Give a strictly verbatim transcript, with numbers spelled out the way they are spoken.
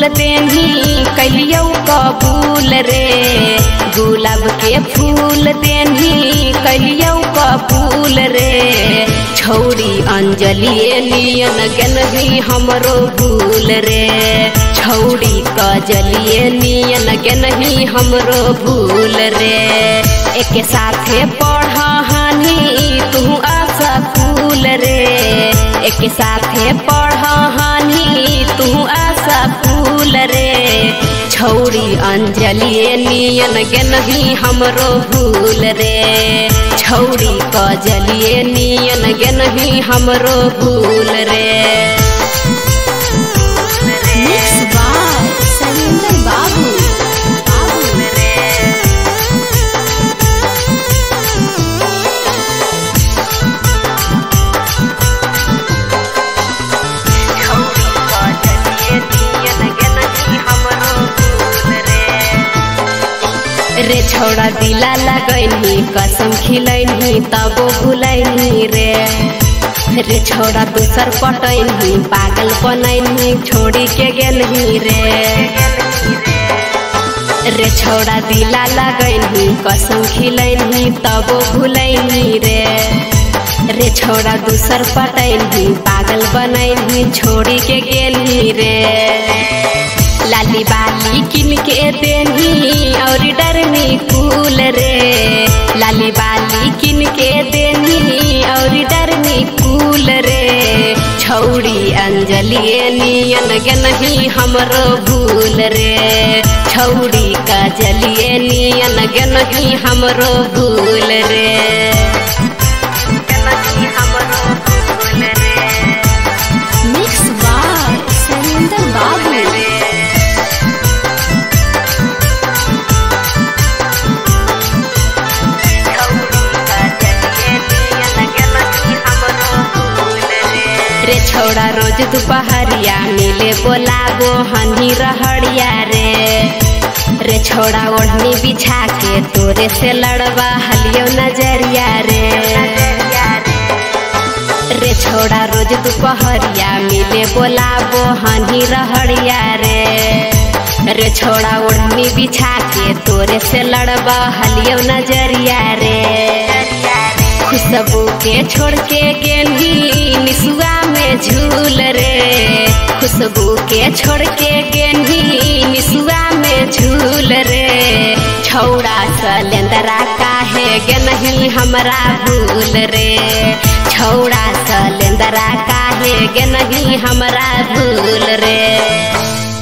फूल देनी कलियो कबूल रे, गुलाब के फूल देनी कलियो कबूल रे। छौड़ी अंजलि नियन गेनही हमरो भूल रे, छौड़ी कजलिए नियन गेनही हमरो भूल रे। एक साथे पढ़हानी तू आशा फूल रे, एक साथे पढ़हानी तू आशा फूल रे। छौड़ी अंजलि नियन गेनही हमरो भूल रे, छौड़ी कजलिए नियन गेनही हमरो भूल रे। मिक्स बाय सरिंदर बाबू। रे छौड़ा दिला लगैनी कसम खिलैनी तबो भुलैनी रे, रे छौड़ा दूसर पटैनी पागल बनैनी छोड़ी के गेलही रे। रे छौड़ा दिला लगैनी कसम खिलैनी तबो भुलैनी रे, रे छौड़ा दूसर पटैनी पागल बनैनी छोड़ी के गेलही रे। लाली बाली किन के देनी और डरनी फूल रे, लाली बाली किन के देनी और डरनी फूल रे। छौड़ी अंजलि नियन गेनही हमरो भूल रे, छौड़ी कजलिए नियन गेनही हमरो भूल रे। मिक्स बाय सरिंदर बाबू। रे छौड़ा रोज दोपहरिया मिले बोलाबो हनी रहड़िया रे, रे छौड़ा ओढ़नी बिछा के तोरे से लड़वा हलियो नजरिया रे। रे छौड़ा रोज दोपहरिया मिले बोलाबो हनी रहड़िया रे, रे छौड़ा ओढ़नी बिछा के तोरे से लड़वा हलियो नजरिया रे। खुशबू के छोड़ के गेंदी निसुआ में झूल रे, खुशबू के छोड़ के गेंदी निसुआ में झूल रे। छौड़ा सलेंदरा काहे गेनही हमरा भूल रे, छौड़ा सलेंदरा काहे गेनही हमरा भूल रे।